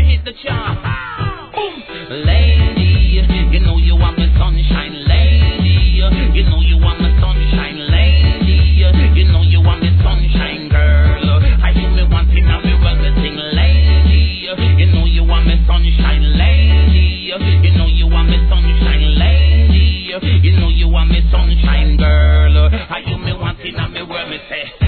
hit the chart. Boom. Lady, you know you want me sunshine, lady. You know you want me sunshine, lady. You know you want me sunshine, girl. I hear me wanting and me well me sing, lady. You know you want me sunshine, lady. You know you want me sunshine, lady. You know you want me sunshine, girl. I hear me wanting and me well me say.